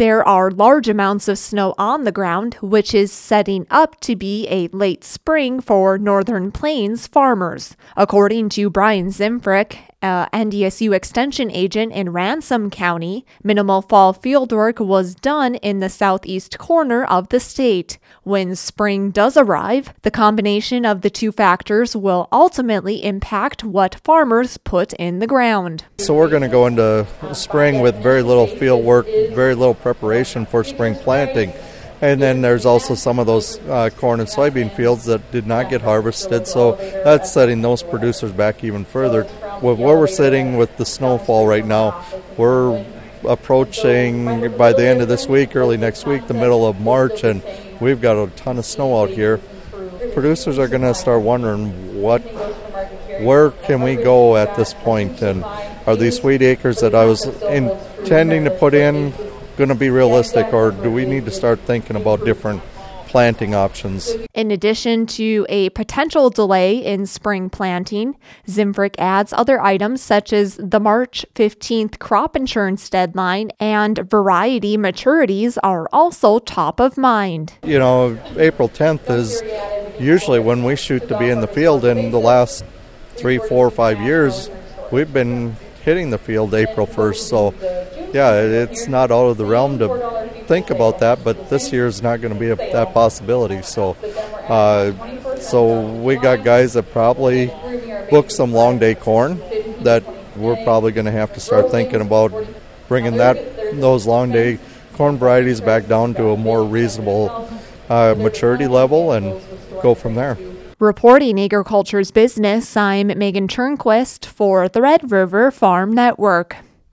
There are large amounts of snow on the ground, which is setting up to be a late spring for Northern Plains farmers. According to Brian Zimfrick, NDSU extension agent in Ransom County, minimal fall fieldwork was done in the southeast corner of the state. When spring does arrive, the combination of the two factors will ultimately impact what farmers put in the ground. So we're going to go into spring with very little field work, very little preparation for spring planting. And then there's also some of those corn and soybean fields that did not get harvested, so that's setting those producers back even further. With where we're sitting with the snowfall right now, we're approaching, by the end of this week, early next week, the middle of March, and we've got a ton of snow out here. Producers are going to start wondering where can we go at this point, and are these wheat acres that I was intending to put in going to be realistic, or do we need to start thinking about different planting options? In addition to a potential delay in spring planting, Zimfrick adds other items such as the March 15th crop insurance deadline and variety maturities are also top of mind. You know, April 10th is usually when we shoot to be in the field. In the last 3, 4, 5 years, we've been hitting the field April 1st, so yeah, it's not out of the realm to think about that, but this year is not going to be that possibility. So we got guys that probably booked some long day corn that we're probably going to have to start thinking about bringing those long day corn varieties back down to a more reasonable maturity level and go from there. Reporting Agriculture's Business, I'm Megan Turnquist for the Red River Farm Network.